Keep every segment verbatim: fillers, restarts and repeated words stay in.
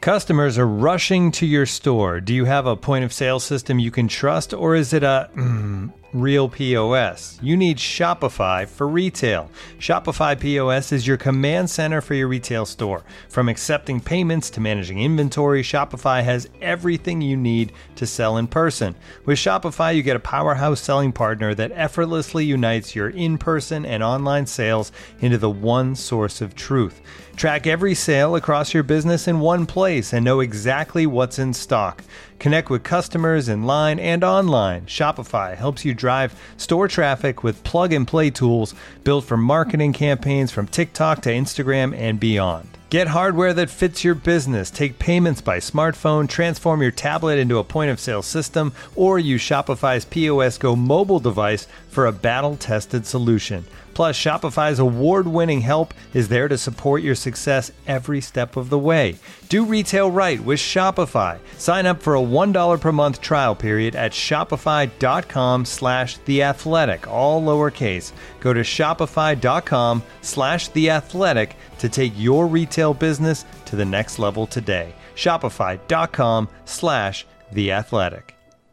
Customers are rushing to your store. Do you have a point of sale system you can trust, or is it a mm, real P O S? You need Shopify for retail. Shopify P O S is your command center for your retail store. From accepting payments to managing inventory, Shopify has everything you need to sell in person. With Shopify, you get a powerhouse selling partner that effortlessly unites your in-person and online sales into the one source of truth. Track every sale across your business in one place and know exactly what's in stock. Connect with customers in line and online. Shopify helps you drive store traffic with plug-and-play tools built for marketing campaigns from TikTok to Instagram and beyond. Get hardware that fits your business. Take payments by smartphone, transform your tablet into a point-of-sale system, or use Shopify's P O S Go mobile device for a battle-tested solution. Plus, Shopify's award-winning help is there to support your success every step of the way. Do retail right with Shopify. Sign up for a one dollar per month trial period at shopify.com slash theathletic, all lowercase. Go to shopify.com slash theathletic to take your retail business to the next level today. Shopify.com slash theathletic.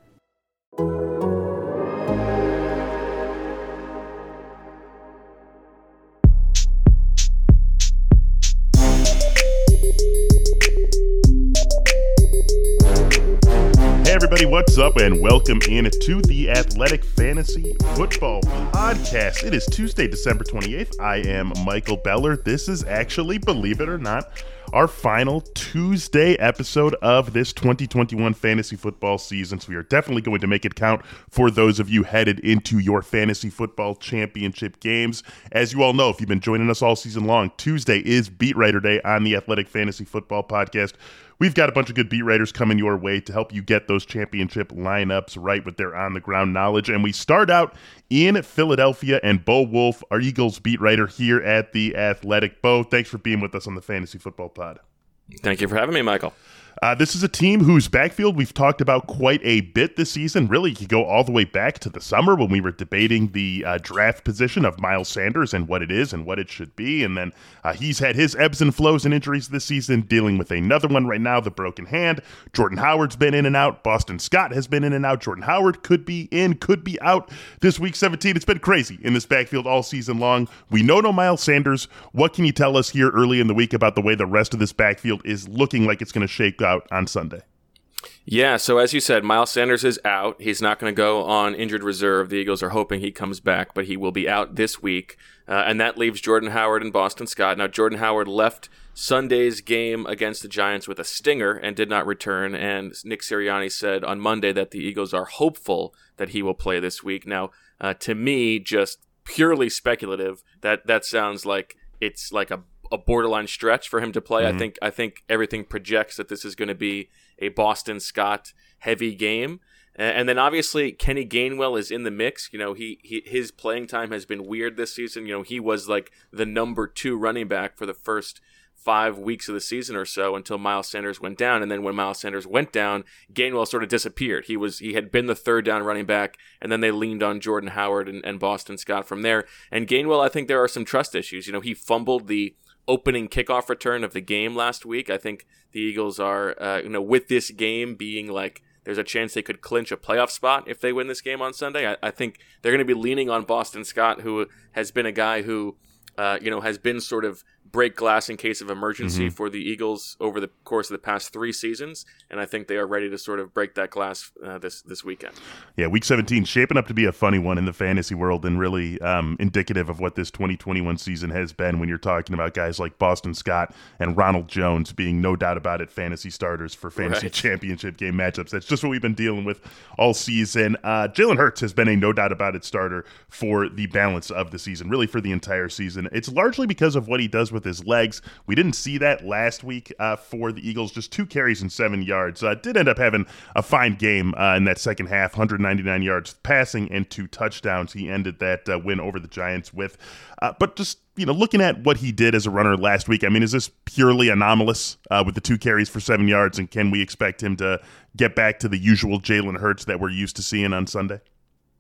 Hey everybody, what's up and welcome in to the Athletic Fantasy Football Podcast. It is Tuesday, December twenty-eighth. I am Michael Beller. This is actually, believe it or not, our final Tuesday episode of this twenty twenty-one fantasy football season. So we are definitely going to make it count for those of you headed into your fantasy football championship games. As you all know, if you've been joining us all season long, Tuesday is Beat Writer Day on the Athletic Fantasy Football Podcast. We've got a bunch of good beat writers coming your way to help you get those championship lineups right with their on-the-ground knowledge. And we start out in Philadelphia, and Bo Wolf, our Eagles beat writer here at The Athletic. Bo, thanks for being with us on the Fantasy Football Pod. Thank you for having me, Michael. Uh, this is a team whose backfield we've talked about quite a bit this season. Really, you could go all the way back to the summer when we were debating the uh, draft position of Miles Sanders and what it is and what it should be. And then uh, he's had his ebbs and flows and injuries this season, dealing with another one right now, the broken hand. Jordan Howard's been in and out. Boston Scott has been in and out. Jordan Howard could be in, could be out this week seventeen. It's been crazy in this backfield all season long. We know no Miles Sanders. What can you tell us here early in the week about the way the rest of this backfield is looking like it's going to shake out on Sunday? Yeah, so as you said, Miles Sanders is out. He's not going to go on injured reserve. The Eagles are hoping he comes back, but he will be out this week. Uh, and that leaves Jordan Howard and Boston Scott. Now, Jordan Howard left Sunday's game against the Giants with a stinger and did not return. And Nick Sirianni said on Monday that the Eagles are hopeful that he will play this week. Now, uh, to me, just purely speculative, that, that sounds like it's like a a borderline stretch for him to play. Mm-hmm. I think I think everything projects that this is going to be a Boston Scott heavy game. And then obviously Kenny Gainwell is in the mix. You know, he, he his playing time has been weird this season. You know, he was like the number two running back for the first five weeks of the season or so until Miles Sanders went down. And then when Miles Sanders went down, Gainwell sort of disappeared. He was he had been the third down running back, and then they leaned on Jordan Howard and, and Boston Scott from there. And Gainwell, I think there are some trust issues. You know, he fumbled the opening kickoff return of the game last week. I think the Eagles are, uh, you know, with this game being like, there's a chance they could clinch a playoff spot if they win this game on Sunday. I, I think they're going to be leaning on Boston Scott, who has been a guy who, uh, you know, has been sort of break glass in case of emergency mm-hmm. for the Eagles over the course of the past three seasons, and I think they are ready to sort of break that glass uh, this this weekend. Yeah, Week seventeen shaping up to be a funny one in the fantasy world, and really um, indicative of what this twenty twenty-one season has been when you're talking about guys like Boston Scott and Ronald Jones being no doubt about it fantasy starters for fantasy right. championship game matchups. That's just what we've been dealing with all season. Uh, Jalen Hurts has been a no doubt about it starter for the balance of the season, really for the entire season. It's largely because of what he does with his legs. We didn't see that last week uh, for the Eagles, just two carries and seven yards. Uh, did end up having a fine game uh, in that second half, one hundred ninety-nine yards passing and two touchdowns. He ended that uh, win over the Giants with. Uh, but just, you know, looking at what he did as a runner last week, I mean, is this purely anomalous uh, with the two carries for seven yards, and can we expect him to get back to the usual Jalen Hurts that we're used to seeing on Sunday?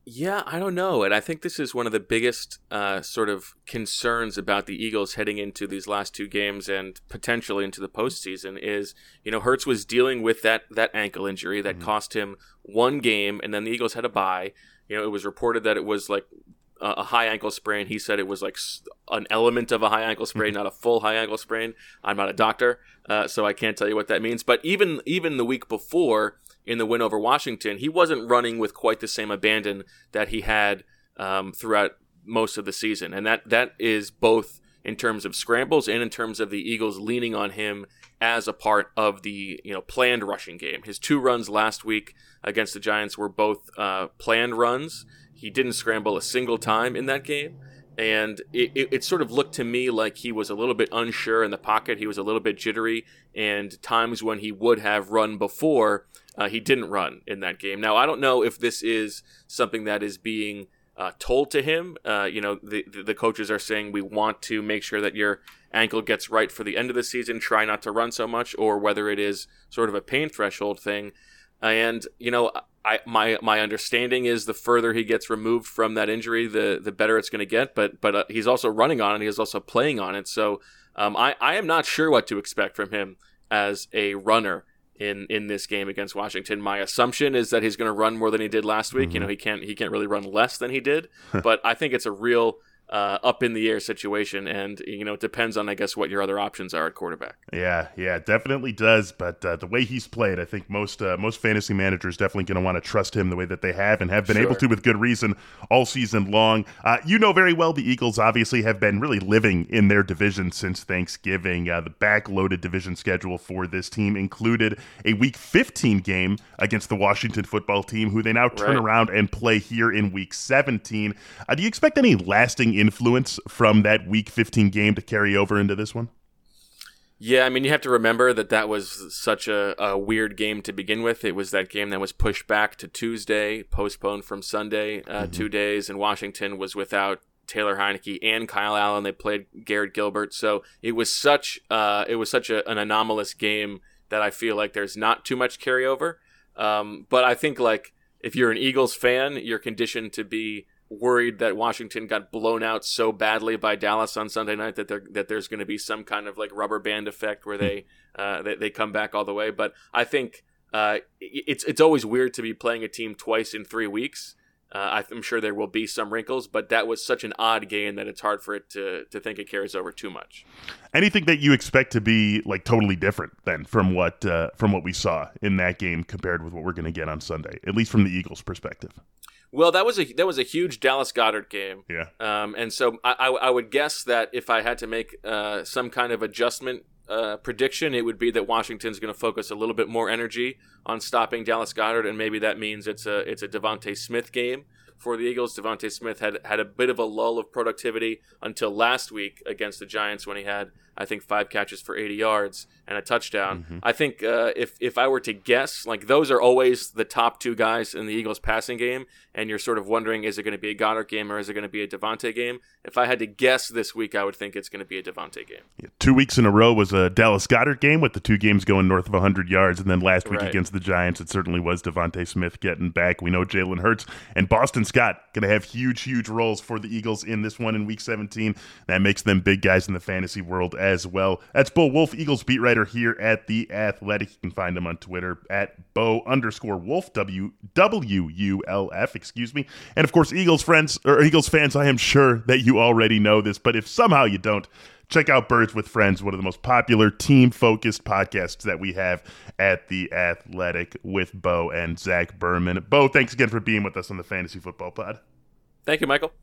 Yeah, I don't know. And I think this is one of the biggest uh, sort of concerns about the Eagles heading into these last two games and potentially into the postseason is, you know, Hurts was dealing with that that ankle injury that mm-hmm. cost him one game, and then the Eagles had a bye. You know, it was reported that it was like a, a high ankle sprain. He said it was like an element of a high ankle sprain, not a full high ankle sprain. I'm not a doctor, uh, so I can't tell you what that means. But even even the week before, in the win over Washington, he wasn't running with quite the same abandon that he had um, throughout most of the season. And that that is both in terms of scrambles and in terms of the Eagles leaning on him as a part of the, you know, planned rushing game. His two runs last week against the Giants were both uh, planned runs. He didn't scramble a single time in that game. And it, it, it sort of looked to me like he was a little bit unsure in the pocket. He was a little bit jittery. And times when he would have run before, uh, he didn't run in that game. Now, I don't know if this is something that is being uh, told to him. Uh, you know, the, the coaches are saying we want to make sure that your ankle gets right for the end of the season. Try not to run so much, or whether it is sort of a pain threshold thing. And, you know, I, my my understanding is the further he gets removed from that injury, the the better it's going to get. But but uh, he's also running on it. He's also playing on it. So um, I, I am not sure what to expect from him as a runner in, in this game against Washington. My assumption is that he's going to run more than he did last week. Mm-hmm. You know, he can't he can't really run less than he did. But I think it's a real Uh, up in the air situation, and you know, it depends on, I guess, what your other options are at quarterback. Yeah, yeah, it definitely does. But uh, the way he's played, I think most uh, most fantasy managers definitely going to want to trust him the way that they have and have been sure. able to with good reason all season long. Uh, you know very well the Eagles obviously have been really living in their division since Thanksgiving. Uh, the backloaded division schedule for this team included a Week fifteen game against the Washington football team, who they now turn right. around and play here in Week seventeen. Uh, do you expect any lasting influence from that Week fifteen game to carry over into this one? Yeah, I mean, you have to remember that that was such a, a weird game to begin with. It was that game that was pushed back to Tuesday, postponed from Sunday, uh, mm-hmm. two days, and Washington was without Taylor Heineke and Kyle Allen. They played Garrett Gilbert, so it was such uh, it was such a, an anomalous game that I feel like there's not too much carryover. Um, but I think, like, if you're an Eagles fan, you're conditioned to be worried that Washington got blown out so badly by Dallas on Sunday night that there that there's going to be some kind of like rubber band effect where they uh, they, they come back all the way. But I think uh, it's it's always weird to be playing a team twice in three weeks. Uh, I'm sure there will be some wrinkles, but that was such an odd game that it's hard for it to to think it carries over too much. Anything that you expect to be like totally different then from what uh, from what we saw in that game compared with what we're going to get on Sunday, at least from the Eagles' perspective? Well, that was a that was a huge Dallas Goedert game. Yeah. Um, and so I, I, I would guess that if I had to make uh, some kind of adjustment uh, prediction, it would be that Washington's going to focus a little bit more energy on stopping Dallas Goedert, and maybe that means it's a it's a Devontae Smith game for the Eagles. Devontae Smith had had a bit of a lull of productivity until last week against the Giants when he had, I think, five catches for eighty yards and a touchdown. Mm-hmm. I think uh, if if I were to guess, like, those are always the top two guys in the Eagles passing game, and you're sort of wondering, is it going to be a Goddard game or is it going to be a Devontae game? If I had to guess this week, I would think it's going to be a Devontae game. Yeah, two weeks in a row was a Dallas Goedert game with the two games going north of one hundred yards, and then last week right. against the Giants, it certainly was Devontae Smith getting back. We know Jalen Hurts and Boston Scott going to have huge, huge roles for the Eagles in this one in Week seventeen. That makes them big guys in the fantasy world as well. That's Bo Wolf, Eagles beat writer here at The Athletic. You can find him on Twitter at Bo underscore Wolf, W W U L F, excuse me. And of course, Eagles friends or Eagles fans, I am sure that you already know this, but if somehow you don't, check out Birds with Friends, one of the most popular team-focused podcasts that we have at The Athletic with Bo and Zach Berman. Bo, thanks again for being with us on the Fantasy Football Pod. Thank you, Michael.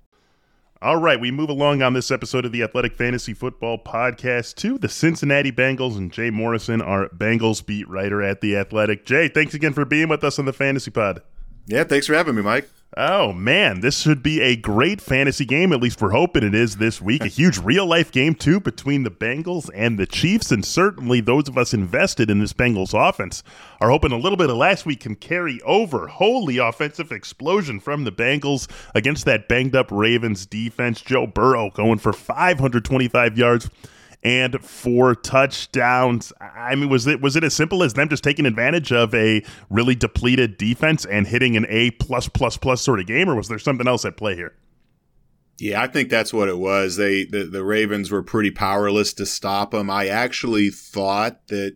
All right, we move along on this episode of the Athletic Fantasy Football Podcast to the Cincinnati Bengals, and Jay Morrison, our Bengals beat writer at The Athletic. Jay, thanks again for being with us on the Fantasy Pod. Yeah, thanks for having me, Mike. Oh, man, this should be a great fantasy game. At least we're hoping it is this week. A huge real-life game, too, between the Bengals and the Chiefs. And certainly those of us invested in this Bengals offense are hoping a little bit of last week can carry over. Holy offensive explosion from the Bengals against that banged-up Ravens defense. Joe Burrow going for five hundred twenty-five yards and four touchdowns. I mean, was it was it as simple as them just taking advantage of a really depleted defense and hitting an A plus plus plus sort of game, or was there something else at play here? Yeah, I think that's what it was. They the, the Ravens were pretty powerless to stop them. I actually thought that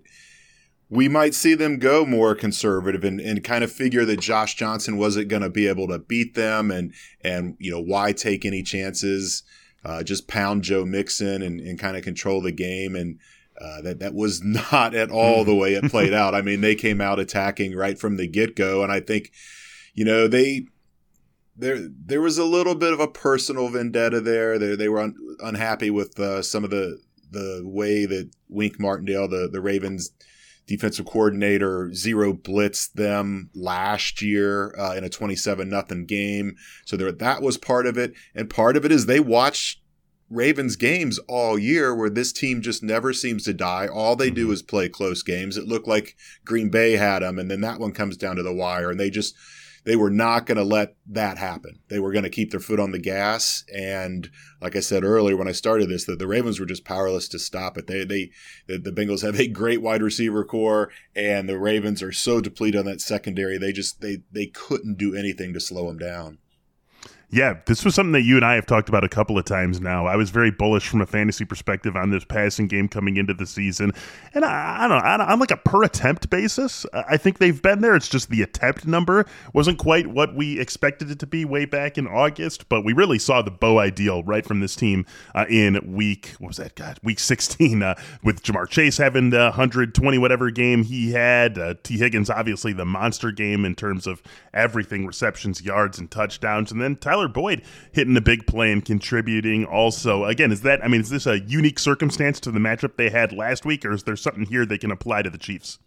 we might see them go more conservative and, and kind of figure that Josh Johnson wasn't going to be able to beat them, and and you know, why take any chances? Uh, just pound Joe Mixon and, and kind of control the game, and uh, that that was not at all the way it played out. I mean, they came out attacking right from the get go, and I think, you know, they. There, there was a little bit of a personal vendetta there. They, they were un, unhappy with uh, some of the the way that Wink Martindale, the, the Ravens defensive coordinator, zero blitzed them last year uh, in a twenty-seven nothing game. So there, that was part of it, and part of it is they watched Ravens games all year where this team just never seems to die. All they do is play close games. It looked like Green Bay had them, and then that one comes down to the wire, and they just. They were not going to let that happen. They were going to keep their foot on the gas. And like I said earlier when I started this, that the Ravens were just powerless to stop it. They, they, the, the Bengals have a great wide receiver core, and the Ravens are so depleted on that secondary. They just, they, they couldn't do anything to slow them down. Yeah, this was something that you and I have talked about a couple of times now. I was very bullish from a fantasy perspective on this passing game coming into the season. And I, I don't know, on like a per attempt basis, I think they've been there. It's just the attempt number wasn't quite what we expected it to be way back in August, but we really saw the Bo ideal right from this team uh, in week, what was that, God, week sixteen, uh, with Jamar Chase having the one hundred twenty whatever game he had. Uh, T. Higgins, obviously the monster game in terms of everything, receptions, yards, and touchdowns. And then Tyler Boyd hitting the big play and contributing also. Again, is that, I mean, is this a unique circumstance to the matchup they had last week, or is there something here they can apply to the Chiefs?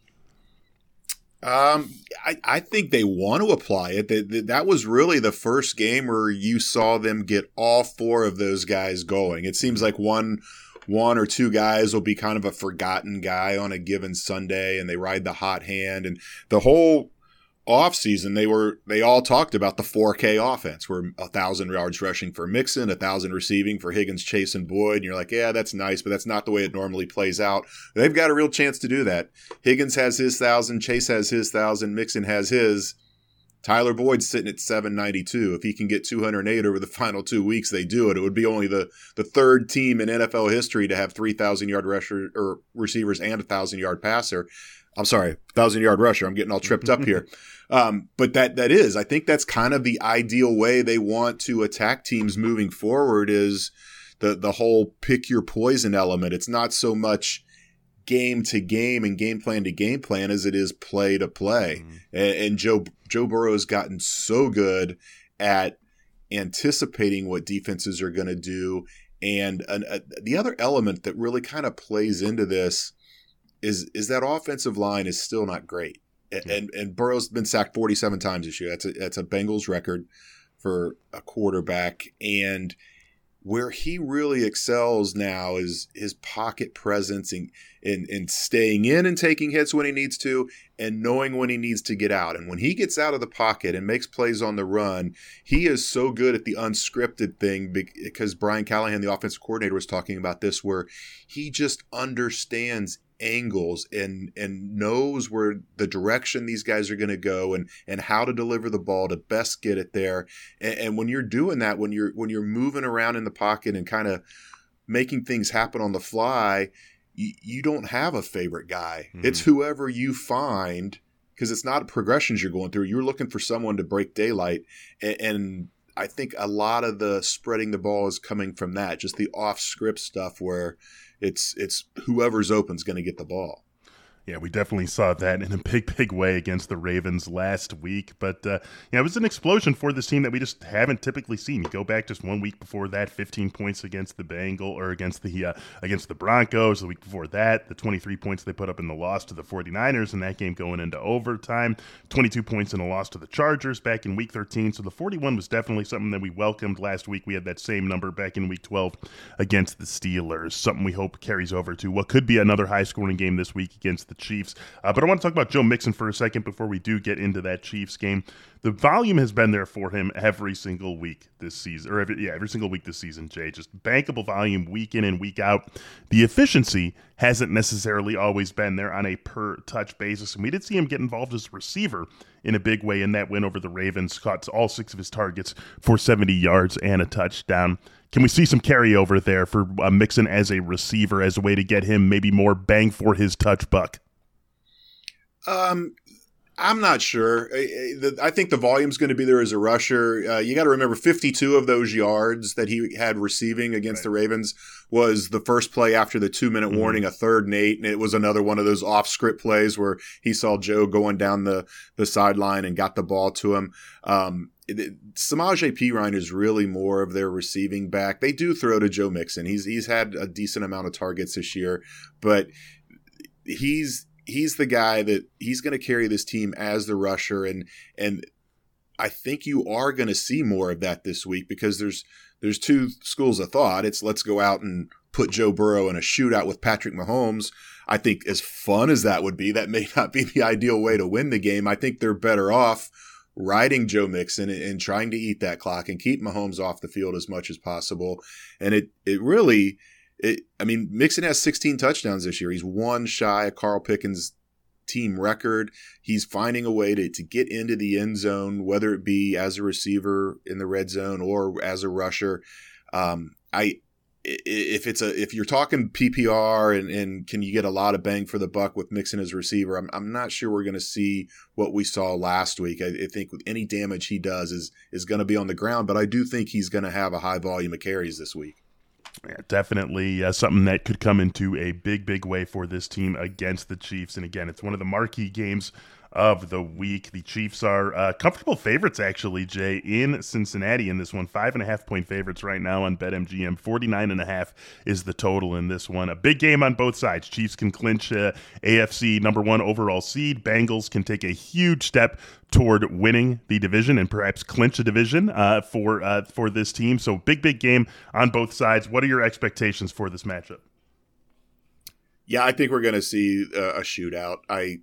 Um, I, I think they want to apply it. That, that was really the first game where you saw them get all four of those guys going. It seems like one one or two guys will be kind of a forgotten guy on a given Sunday, and they ride the hot hand. And the whole offseason, they were they all talked about the four K offense, where a thousand yards rushing for Mixon, a thousand receiving for Higgins, Chase, and Boyd. And you're like, yeah, that's nice, but that's not the way it normally plays out. They've got a real chance to do that. Higgins has his thousand, Chase has his thousand, Mixon has his. Tyler Boyd's sitting at seven ninety-two. If he can get two hundred eight over the final two weeks, they do it. It would be only the, the third team in N F L history to have three thousand yard rusher or receivers and a thousand yard passer. I'm sorry, thousand yard rusher. I'm getting all tripped up here. Um, but that that is, I think that's kind of the ideal way they want to attack teams moving forward, is the the whole pick your poison element. It's not so much game to game and game plan to game plan as it is play to play. Mm-hmm. And, and Joe Joe Burrow has gotten so good at anticipating what defenses are going to do. And an, a, the other element that really kind of plays into this is is that offensive line is still not great. And, and and Burrow's been sacked forty-seven times this year. That's a that's a Bengals record for a quarterback. And where he really excels now is his pocket presence and, and and staying in and taking hits when he needs to, and knowing when he needs to get out. And when he gets out of the pocket and makes plays on the run, he is so good at the unscripted thing, because Brian Callahan, the offensive coordinator, was talking about this, where he just understands angles and and knows where the direction these guys are going to go, and and how to deliver the ball to best get it there. And, and when you're doing that, when you're when you're moving around in the pocket and kind of making things happen on the fly, you, you don't have a favorite guy. Mm-hmm. It's whoever you find, because it's not progressions you're going through. You're looking for someone to break daylight, and, and I think a lot of the spreading the ball is coming from that, just the off script stuff where It's it's whoever's open is going to get the ball. Yeah, we definitely saw that in a big, big way against the Ravens last week. But, uh, yeah, it was an explosion for this team that we just haven't typically seen. You go back just one week before that, fifteen points against the Bengals, or against the uh, against the Broncos. The week before that, the twenty-three points they put up in the loss to the forty-niners in that game going into overtime. twenty-two points in a loss to the Chargers back in week thirteen. So the forty-one was definitely something that we welcomed last week. We had that same number back in week twelve against the Steelers. Something we hope carries over to what could be another high-scoring game this week against the Chiefs. Uh, but I want to talk about Joe Mixon for a second before we do get into that Chiefs game. The volume has been there for him every single week this season, or every, yeah, every single week this season, Jay. Just bankable volume week in and week out. The efficiency hasn't necessarily always been there on a per-touch basis, and we did see him get involved as a receiver in a big way in that win over the Ravens. Caught all six of his targets for seventy yards and a touchdown. Can we see some carryover there for uh, Mixon as a receiver as a way to get him maybe more bang for his touch buck? Um. I'm not sure. I think the volume's going to be there as a rusher. Uh, you got to remember fifty-two of those yards that he had receiving against right. the Ravens was the first play after the two-minute mm-hmm. warning, a third and eight, and it was another one of those off-script plays where he saw Joe going down the, the sideline and got the ball to him. Um, Samaje Perine is really more of their receiving back. They do throw to Joe Mixon. He's he's had a decent amount of targets this year, but he's – he's the guy that he's going to carry this team as the rusher. And, and I think you are going to see more of that this week because there's, there's two schools of thought. It's let's go out and put Joe Burrow in a shootout with Patrick Mahomes. I think as fun as that would be, that may not be the ideal way to win the game. I think they're better off riding Joe Mixon and, and trying to eat that clock and keep Mahomes off the field as much as possible. And it, it really, It, I mean, Mixon has sixteen touchdowns this year. He's one shy of Carl Pickens' team record. He's finding a way to, to get into the end zone, whether it be as a receiver in the red zone or as a rusher. Um, I if it's a if you're talking P P R and, and can you get a lot of bang for the buck with Mixon as a receiver, I'm I'm not sure we're going to see what we saw last week. I, I think any damage he does is is going to be on the ground, but I do think he's going to have a high volume of carries this week. Yeah, definitely uh, something that could come into a big, big way for this team against the Chiefs. And again, it's one of the marquee games of the week. The Chiefs are uh, comfortable favorites, actually, Jay, in Cincinnati in this one. Five and a half point favorites right now on BetMGM. forty-nine and a half is the total in this one. A big game on both sides. Chiefs can clinch uh, A F C number one overall seed. Bengals can take a huge step toward winning the division and perhaps clinch a division uh, for uh, for this team. So big, big game on both sides. What are your expectations for this matchup? Yeah, I think we're going to see uh, a shootout. I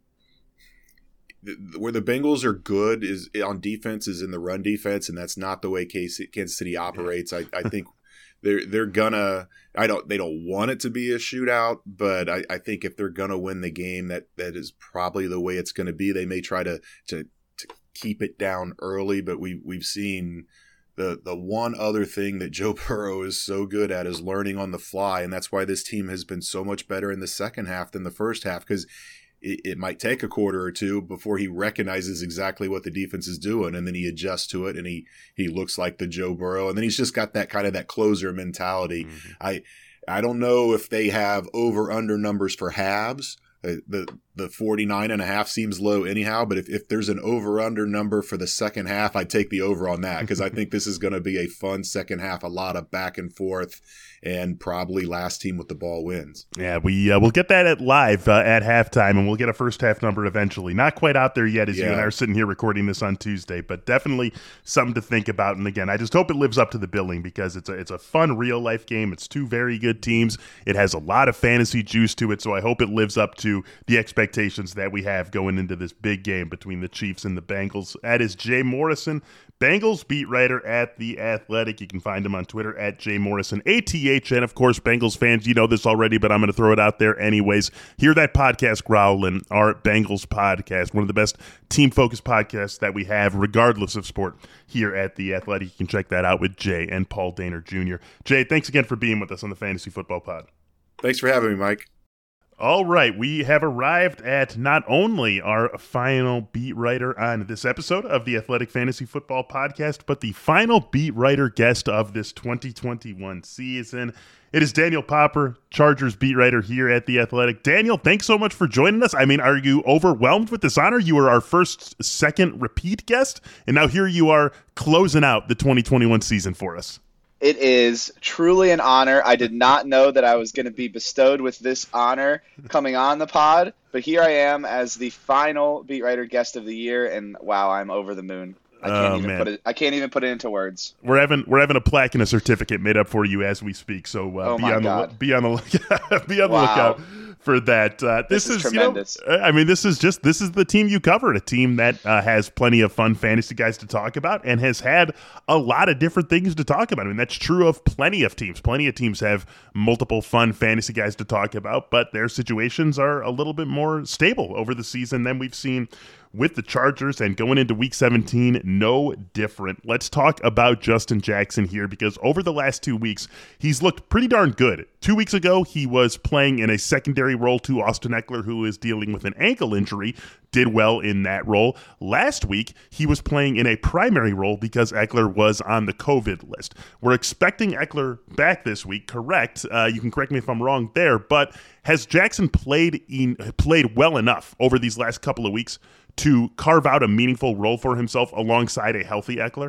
Where the Bengals are good is on defense is in the run defense, and that's not the way Kansas City operates. I, I think they're they're gonna. I don't. They don't want it to be a shootout, but I, I think if they're gonna win the game, that that is probably the way it's going to be. They may try to to to keep it down early, but we we've seen the the one other thing that Joe Burrow is so good at is learning on the fly, and that's why this team has been so much better in the second half than the first half because. It might take a quarter or two before he recognizes exactly what the defense is doing, and then he adjusts to it, and he he looks like the Joe Burrow, and then he's just got that kind of that closer mentality. Mm-hmm. I I don't know if they have over under numbers for halves. Uh, the the forty-nine and a half seems low anyhow, but if, if there's an over under number for the second half, I'd take the over on that because I think this is going to be a fun second half, a lot of back and forth. And probably last team with the ball wins. Yeah, we uh, we'll get that at live uh, at halftime, and we'll get a first half number eventually. Not quite out there yet, as yeah. you and I are sitting here recording this on Tuesday, but definitely something to think about. And again, I just hope it lives up to the billing because it's a it's a fun real life game. It's two very good teams. It has a lot of fantasy juice to it, so I hope it lives up to the expectations that we have going into this big game between the Chiefs and the Bengals. That is Jay Morrison, Bengals beat writer at The Athletic. You can find him on Twitter at Jay Morrison A T H. And of course, Bengals fans, you know this already, but I'm going to throw it out there anyways. Hear that podcast growling, our Bengals podcast, one of the best team-focused podcasts that we have, regardless of sport, here at The Athletic. You can check that out with Jay and Paul Dehner Junior Jay, thanks again for being with us on the Fantasy Football Pod. Thanks for having me, Mike. All right, we have arrived at not only our final beat writer on this episode of the Athletic Fantasy Football Podcast, but the final beat writer guest of this twenty twenty-one season. It is Daniel Popper, Chargers beat writer here at The Athletic. Daniel, thanks so much for joining us. I mean, are you overwhelmed with this honor? You were our first, second repeat guest, and now here you are closing out the twenty twenty-one season for us. It is truly an honor. I did not know that I was going to be bestowed with this honor coming on the pod, but here I am as the final beat writer guest of the year, and wow, I'm over the moon. I can't oh, even man. put it. I can't even put it into words. We're having we're having a plaque and a certificate made up for you as we speak. So uh, oh be my on God. the be on the lookout. be on the wow. lookout for that. Uh, this, this is, is tremendous. You know, I mean, this is just this is the team you covered, a team that uh, has plenty of fun fantasy guys to talk about and has had a lot of different things to talk about. I mean, that's true of plenty of teams. Plenty of teams have multiple fun fantasy guys to talk about, but their situations are a little bit more stable over the season than we've seen with the Chargers, and going into week seventeen, no different. Let's talk about Justin Jackson here, because over the last two weeks, he's looked pretty darn good. Two weeks ago, he was playing in a secondary role to Austin Ekeler, who is dealing with an ankle injury, did well in that role. Last week, he was playing in a primary role because Ekeler was on the COVID list. We're expecting Ekeler back this week, correct? Uh, you can correct me if I'm wrong there, but has Jackson played in, played well enough over these last couple of weeks to carve out a meaningful role for himself alongside a healthy Ekeler?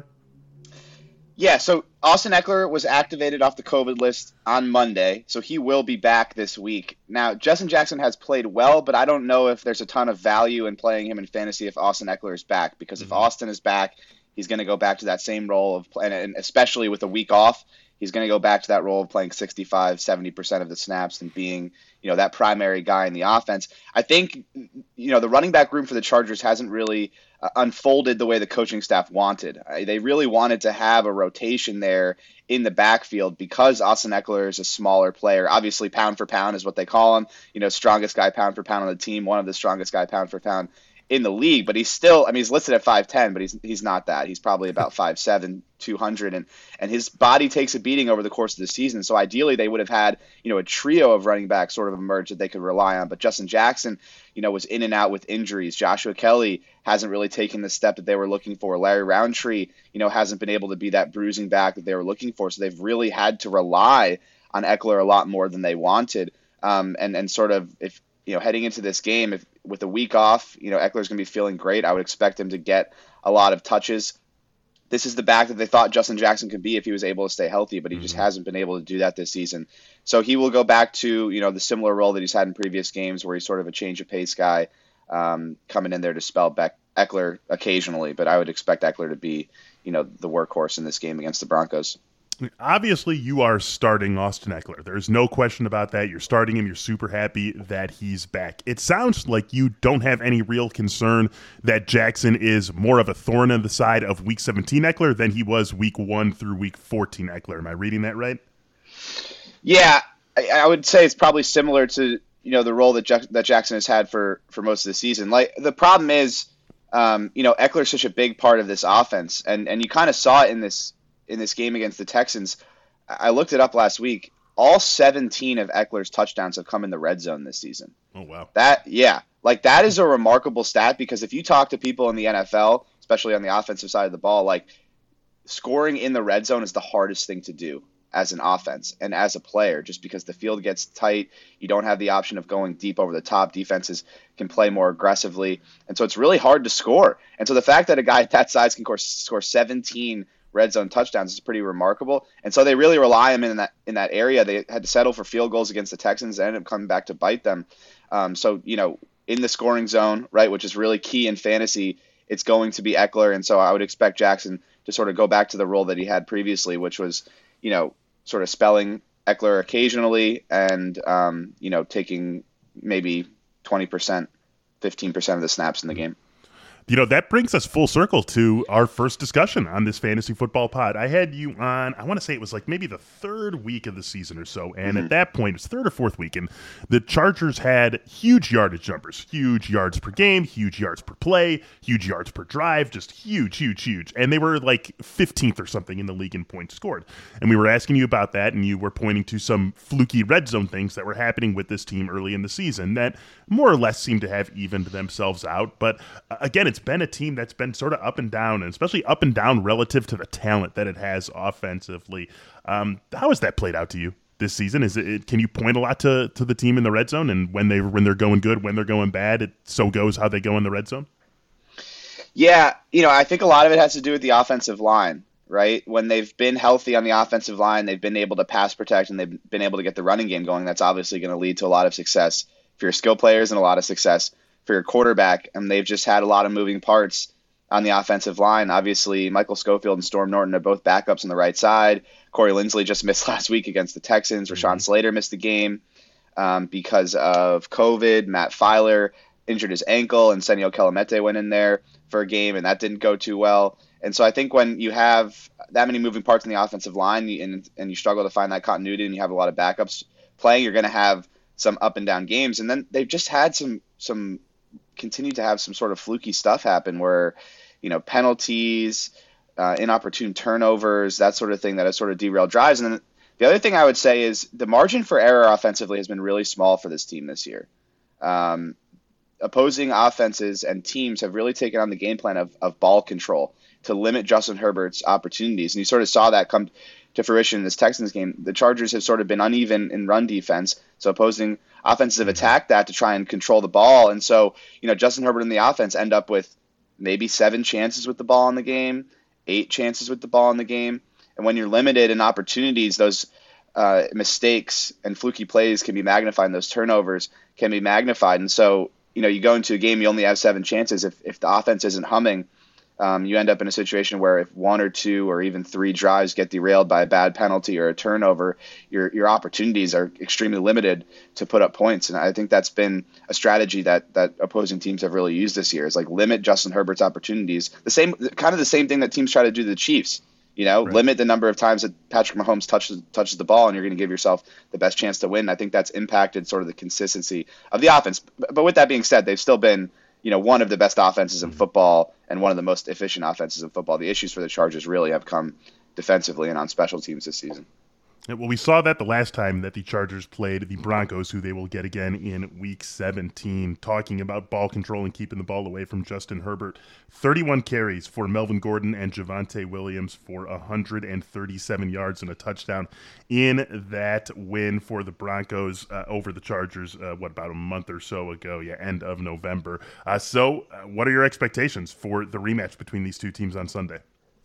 Yeah, so Austin Ekeler was activated off the COVID list on Monday, so he will be back this week. Now, Justin Jackson has played well, but I don't know if there's a ton of value in playing him in fantasy if Austin Ekeler is back, because if mm-hmm. Austin is back, he's going to go back to that same role of playing, and especially with a week off, he's going to go back to that role of playing sixty-five, seventy percent of the snaps and being, you know, that primary guy in the offense. I think, you know, the running back room for the Chargers hasn't really uh, unfolded the way the coaching staff wanted. Uh, they really wanted to have a rotation there in the backfield because Austin Ekeler is a smaller player. Obviously, pound for pound is what they call him. You know, strongest guy pound for pound on the team, one of the strongest guy pound for pound in the league, but he's still, I mean, he's listed at five ten, but he's he's not that. He's probably about five seven, two hundred, and and his body takes a beating over the course of the season. So ideally they would have had, you know, a trio of running backs sort of emerge that they could rely on. But Justin Jackson, you know, was in and out with injuries. Joshua Kelly hasn't really taken the step that they were looking for. Larry Roundtree, you know, hasn't been able to be that bruising back that they were looking for. So they've really had to rely on Ekeler a lot more than they wanted. Um, and, and sort of, if, you know, heading into this game, if with a week off, you know, Eckler's going to be feeling great. I would expect him to get a lot of touches. This is the back that they thought Justin Jackson could be if he was able to stay healthy, but he mm-hmm. just hasn't been able to do that this season. So he will go back to, you know, the similar role that he's had in previous games where he's sort of a change of pace guy, um, coming in there to spell back Ekeler occasionally. But I would expect Ekeler to be, you know, the workhorse in this game against the Broncos. Obviously, you are starting Austin Ekeler. There's no question about that. You're starting him. You're super happy that he's back. It sounds like you don't have any real concern that Jackson is more of a thorn in the side of Week seventeen Ekeler than he was Week one through Week fourteen Ekeler. Am I reading that right? Yeah, I, I would say it's probably similar to, you know, the role that Jack, that Jackson has had for, for most of the season. Like, the problem is, um, you know, Ekeler's such a big part of this offense, and and you kind of saw it in this. in this game against the Texans. I looked it up last week. All seventeen of Ekeler's touchdowns have come in the red zone this season. Oh, wow. That, yeah, like that is a remarkable stat, because if you talk to people in the N F L, especially on the offensive side of the ball, like scoring in the red zone is the hardest thing to do as an offense and as a player, just because the field gets tight. You don't have the option of going deep over the top. Defenses can play more aggressively. And so it's really hard to score. And so the fact that a guy at that size can score seventeen red zone touchdowns is pretty remarkable. And so they really rely on him in that in that area. They had to settle for field goals against the Texans. They ended up coming back to bite them. Um, so, you know, in the scoring zone, right, which is really key in fantasy, it's going to be Ekeler. And so I would expect Jackson to sort of go back to the role that he had previously, which was, you know, sort of spelling Ekeler occasionally and, um, you know, taking maybe twenty percent, fifteen percent of the snaps in the game. You know, that brings us full circle to our first discussion on this fantasy football pod. I had you on, I want to say it was like maybe the third week of the season or so. And mm-hmm. at that point, it was third or fourth week. And the Chargers had huge yardage numbers, huge yards per game, huge yards per play, huge yards per drive, just huge, huge, huge. And they were like fifteenth or something in the league in points scored. And we were asking you about that, and you were pointing to some fluky red zone things that were happening with this team early in the season that more or less seemed to have evened themselves out. But uh, again, it's been a team that's been sort of up and down, and especially up and down relative to the talent that it has offensively. Um, how has that played out to you this season? Is it, can you point a lot to, to the team in the red zone, and when they when they're going good, when they're going bad, it so goes how they go in the red zone? Yeah, you know, I think a lot of it has to do with the offensive line, right? When they've been healthy on the offensive line, they've been able to pass protect, and they've been able to get the running game going. That's obviously going to lead to a lot of success for your skill players and a lot of success for your quarterback. And they've just had a lot of moving parts on the offensive line. Obviously, Michael Schofield and Storm Norton are both backups on the right side. Corey Linsley just missed last week against the Texans. Rashawn mm-hmm. Slater missed the game. um, because of COVID. Matt Filer injured his ankle, and Senio Kelemete went in there for a game, and that didn't go too well. And so I think when you have that many moving parts in the offensive line and, and you struggle to find that continuity and you have a lot of backups playing, you're going to have some up and down games. And then they've just had some some continue to have some sort of fluky stuff happen where, you know, penalties, uh, inopportune turnovers, that sort of thing that has sort of derailed drives. And then the other thing I would say is the margin for error offensively has been really small for this team this year. Um, opposing offenses and teams have really taken on the game plan of, of ball control to limit Justin Herbert's opportunities. And you sort of saw that come to fruition in this Texans game. The Chargers have sort of been uneven in run defense, so opposing offenses have attacked that to try and control the ball. And so, you know, Justin Herbert and the offense end up with maybe seven chances with the ball in the game, eight chances with the ball in the game. And when you're limited in opportunities, those uh, mistakes and fluky plays can be magnified, and those turnovers can be magnified. And so, you know, you go into a game, you only have seven chances. If, if the offense isn't humming, Um, you end up in a situation where if one or two or even three drives get derailed by a bad penalty or a turnover, your your opportunities are extremely limited to put up points. And I think that's been a strategy that that opposing teams have really used this year, is like limit Justin Herbert's opportunities. The same kind of the same thing that teams try to do to the Chiefs. You know, right. Limit the number of times that Patrick Mahomes touches touches the ball, and you're going to give yourself the best chance to win. I think that's impacted sort of the consistency of the offense. But with that being said, they've still been, you know, one of the best offenses in football and one of the most efficient offenses in football. The issues for the Chargers really have come defensively and on special teams this season. Well, we saw that the last time that the Chargers played the Broncos, who they will get again in Week seventeen. Talking about ball control and keeping the ball away from Justin Herbert, thirty-one carries for Melvin Gordon and Javonte Williams for one hundred thirty-seven yards and a touchdown in that win for the Broncos uh, over the Chargers, uh, what, about a month or so ago, yeah, end of November. Uh, so uh, what are your expectations for the rematch between these two teams on Sunday?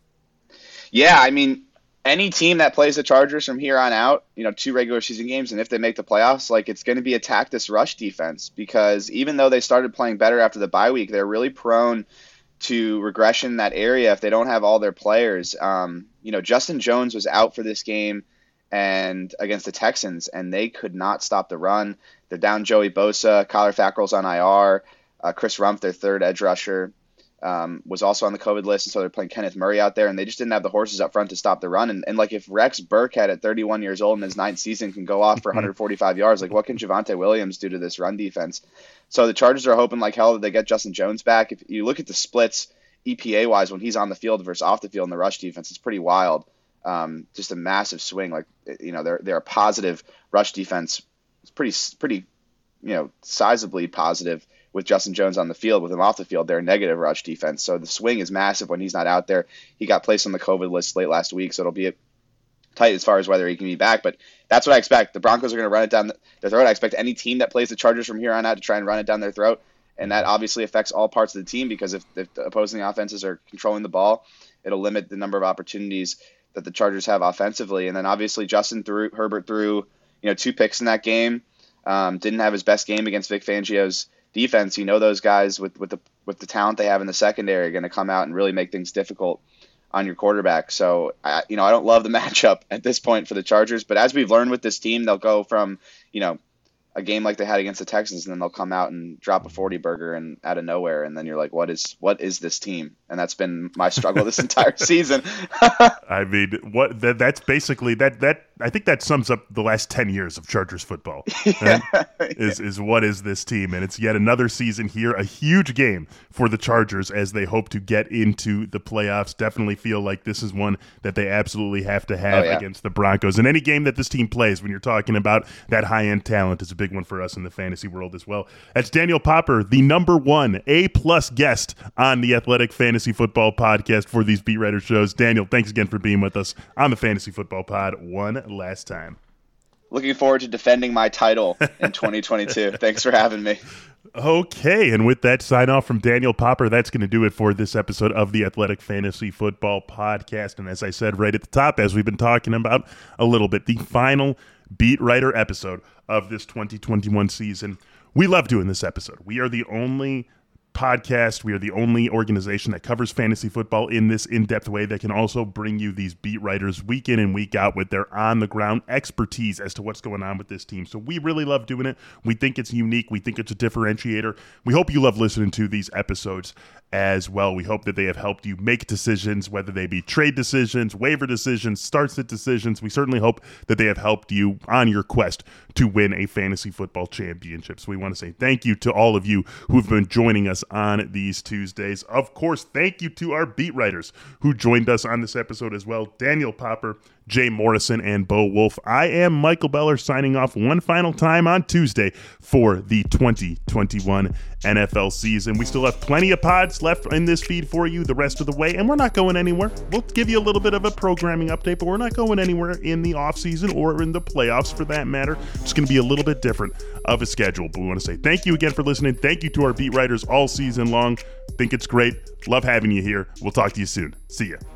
Yeah, I mean, any team that plays the Chargers from here on out, you know, two regular season games, and if they make the playoffs, like, it's going to be attack this rush defense, because even though they started playing better after the bye week, they're really prone to regression in that area if they don't have all their players. Um, you know, Justin Jones was out for this game and against the Texans, and they could not stop the run. They're down Joey Bosa, Kyler Fackrell's on I R, uh, Chris Rumph, their third edge rusher, Um, was also on the COVID list, and so they're playing Kenneth Murray out there, and they just didn't have the horses up front to stop the run. And, and like, if Rex Burkhead at thirty-one years old in his ninth season can go off for one hundred forty-five yards, like, what can Javonte Williams do to this run defense? So the Chargers are hoping like hell that they get Justin Jones back. If you look at the splits E P A-wise when he's on the field versus off the field in the rush defense, it's pretty wild. Um, just a massive swing. Like, you know, they're they're a positive rush defense. It's pretty pretty, you know, sizably positive. With Justin Jones on the field, with him off the field, they're a negative rush defense. So the swing is massive when he's not out there. He got placed on the COVID list late last week, so it'll be tight as far as whether he can be back. But that's what I expect. The Broncos are going to run it down their throat. I expect any team that plays the Chargers from here on out to try and run it down their throat. And that obviously affects all parts of the team, because if, if the opposing offenses are controlling the ball, it'll limit the number of opportunities that the Chargers have offensively. And then obviously Justin threw, Herbert threw, you know, two picks in that game. Um, didn't have his best game against Vic Fangio's defense. You know, those guys with, with the with the talent they have in the secondary are going to come out and really make things difficult on your quarterback. So, I, you know, I don't love the matchup at this point for the Chargers, but as we've learned with this team, they'll go from, you know, a game like they had against the Texans, and then they'll come out and drop a forty burger and out of nowhere, and then you're like, what is what is this team? And that's been my struggle this entire season. I mean, what that, that's basically that that I think that sums up the last ten years of Chargers football. Yeah. Is is what is this team? And it's yet another season here, a huge game for the Chargers as they hope to get into the playoffs. Definitely feel like this is one that they absolutely have to have oh, yeah. against the Broncos. And any game that this team plays, when you're talking about that high-end talent, is a big one for us in the fantasy world as well. That's Daniel Popper, the number one A-plus guest on the Athletic Fantasy Football Podcast for these Beat Writer shows. Daniel, thanks again for being with us on the Fantasy Football Pod one last time. Looking forward to defending my title in twenty twenty-two. Thanks for having me. Okay, and with that sign off from Daniel Popper, that's going to do it for this episode of the Athletic Fantasy Football Podcast. And as I said right at the top, as we've been talking about a little bit, the final Beat Writer episode of this twenty twenty-one season. We love doing this episode. We are the only podcast. We are the only organization that covers fantasy football in this in-depth way that can also bring you these beat writers week in and week out with their on-the-ground expertise as to what's going on with this team. So we really love doing it. We think it's unique. We think it's a differentiator. We hope you love listening to these episodes as well. We hope that they have helped you make decisions, whether they be trade decisions, waiver decisions, start-sit decisions. We certainly hope that they have helped you on your quest to win a fantasy football championship. So we want to say thank you to all of you who've been joining us on these Tuesdays. Of course, thank you to our beat writers who joined us on this episode as well, Daniel Popper, Jay Morrison, and Bo Wolf. I am Michael Beller signing off one final time on Tuesday for the twenty twenty-one N F L season. We still have plenty of pods left in this feed for you the rest of the way, and we're not going anywhere. We'll give you a little bit of a programming update, but we're not going anywhere in the offseason or in the playoffs for that matter. It's going to be a little bit different of a schedule, but we want to say thank you again for listening. Thank you to our beat writers all season long. Think it's great. Love having you here. We'll talk to you soon. See ya.